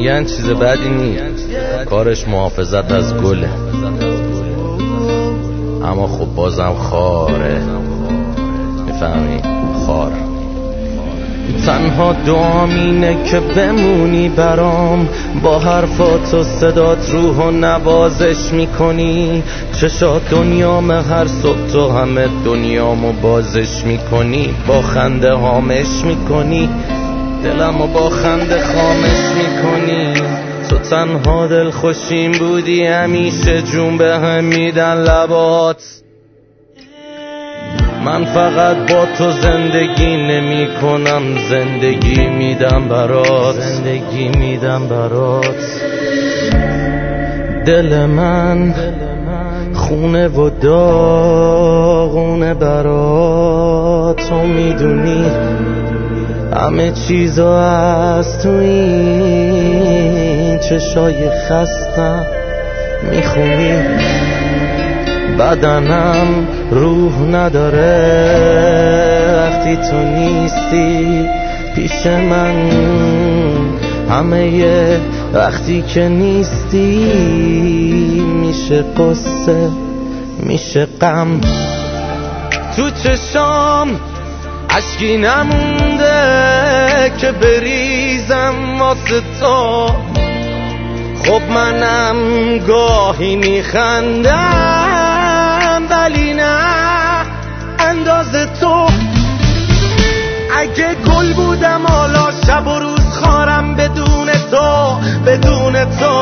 میگن چیز بدی نیست، کارش محافظت از گله، اما خب بازم خاره، میفهمی؟ خار. تنها دعام اینه که بمونی برام، با حرفات و صدات روحو نوازش میکنی، چشات دنیام هر صبح تو همه دنیامو بازش میکنی، با خنده هامش میکنی، دلمو با خنده خامش میکنی. تو تنها دل خوشیم بودی، همیشه جون به هم میدن لبات، من فقط با تو زندگی نمی کنم، زندگی میدم برات، زندگی میدم برات. دل من خونه و داغونه برات، تو میدونی همه چیزا از تو این چشای خستم میخونی، بدنم روح نداره وقتی تو نیستی پیش من، همه وقتی که نیستی میشه قصه میشه غم. تو چشام اشکی نمونده که بریزم واسه تو، خب منم گاهی میخندم ولی نه انداز تو. اگه گل بودم حالا شب و روز خارم بدون تو، بدون تو.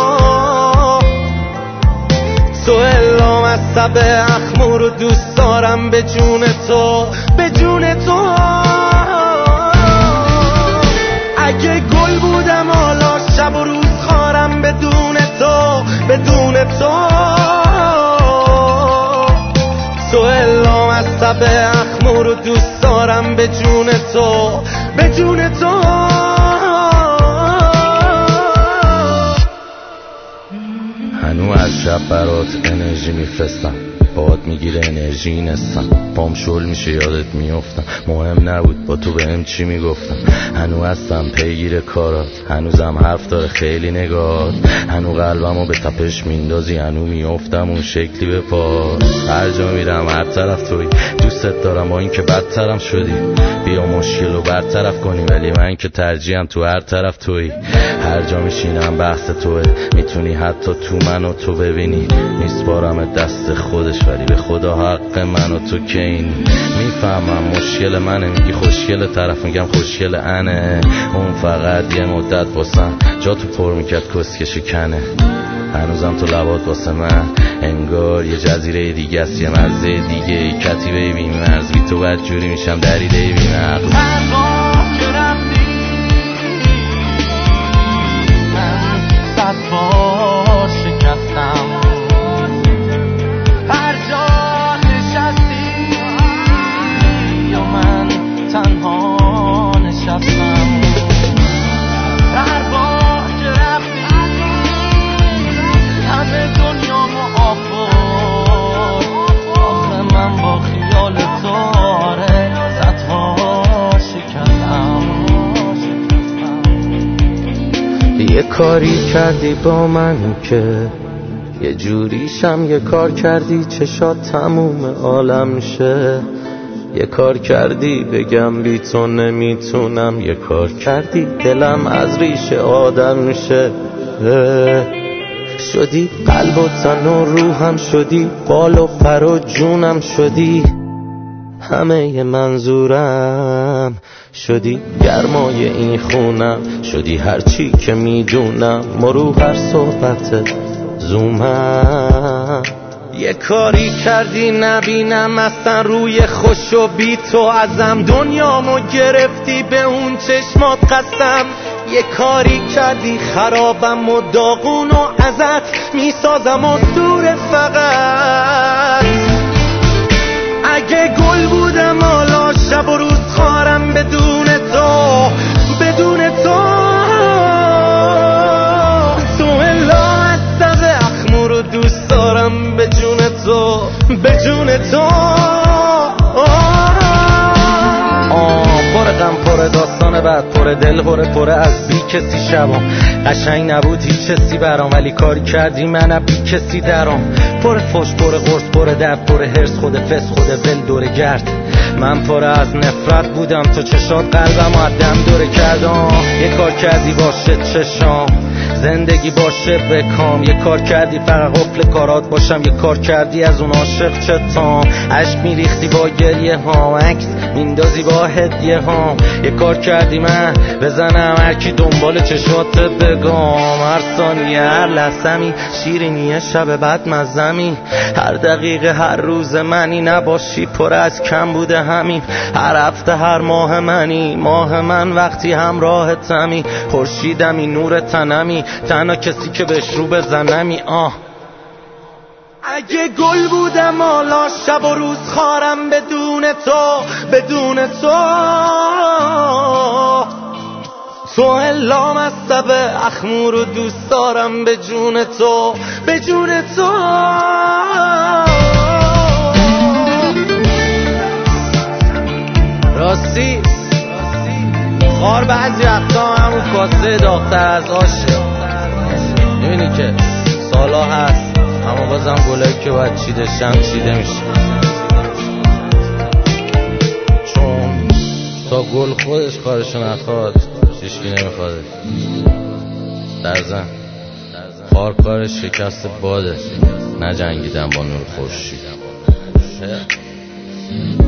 تو الام از سب اخمور رو دوست دارم به جون تو، به جون تو. اگه گل بودم حالا شب و روز خارم بدون تو، بدون تو. تو الام از سب اخمور رو دوست دارم به جون تو، به جون تو. هنو از شب برات انرژی میفرستم، باد میگیره انرژی نستم، پام شل میشه یادت میافتم، مهم نبود با تو بهم چی میگفتم. هنو هستم پیگیر کارات، هنوزم حرف داره خیلی نگات، هنو قلبمو به تپش میندازی، هنو میافتم اون شکلی به پاس. هر جا میرم هر طرف توی، دوستت دارم با این که بدترم شدی، بیا مشکل رو برطرف کنی، ولی من که ترجیحم تو هر طرف توی. هر جا میشینم بحث توه، میتونی حتی تو منو تو ببینی، میسپارم دست خودش ولی به خدا حق من و تو که این. میفهمم مشکل منه، میگی خوشگل، طرف میگم خوشگل انه، اون فقط یه مدت واسم جا تو پر میکرد کسکش کنه. هنوزم تو لبات واسه من انگار یه جزیره دیگه است، یه مرزه دیگه، کتیبه بی مرز، بی تو بدجوری میشم دریده بی نقص. یه کاری کردی با من که یه جوریشم، یه کار کردی چشات تموم عالم شه، یه کار کردی بگم بی تو نمیتونم، یه کار کردی دلم از ریشه آدم شه. شدی قلب و تن و روحم، شدی بال و پر و جونم، شدی همه منظورم، شدی گرمای این خونم، شدی هرچی که میدونم، مرو هر صحبت زومم. یه کاری کردی نبینم اصلا روی خوش و بی تو ازم، دنیامو گرفتی به اون چشمات قسم. یه کاری کردی خرابم و داغون و ازت میسازم و دور فقط. اگه گل بودم حالا شب و روز خارم بدون تو، بدون تو. تو الهت سب اخمور رو دوست دارم به جون تو، به جون تو. پر غم پر داستان بعد پر پر دل پر از بی کسی شبام. قشنگ نبود هیچ چیزی برام، ولی کاری کردی من بی کسی درام. پر فش پر قرص پر درد پر هرس، خود فس خود ول دور گرد. من پر از نفرت بودم، تو چشات قلبم عدم دوره کردم. یه کار کردی باشه چشام، زندگی باشه بکام. یه کار کردی فقط قفل کارات باشم، یه کار کردی از اون عاشق چتام. عشق میریختی با گریه هام، عکس میندازی با هدیه هام. یه کار کردی من بزنم هرکی دنبال چشات بگام. هر ثانیه هر لحظمی شیرینیه شب بعد مزمی. هر دقیقه هر روز منی نباشی پر از کم بوده همین. هر هفته هر ماه منی، ماه من وقتی همراهتمی. خورشیدمی نور تنمی، تنها کسی که بهش رو بزنمی. اگه گل بودم حالا شب و روز خارم بدون تو، بدون تو. تو الا مصب اخمور و دوست دارم به جون تو، به جون تو. راستی خار بعضی وقتا همون کاسه داغ‌تر از آشه. میبینی که سالا هست اما بازم گلایی که باید چیده شم چیده میشه، چون تا گل خودش کارشو نخواد هیچکی نمیخواده. در ضمن خار کارش شکست باده، نه جنگیدن با نور خورشید.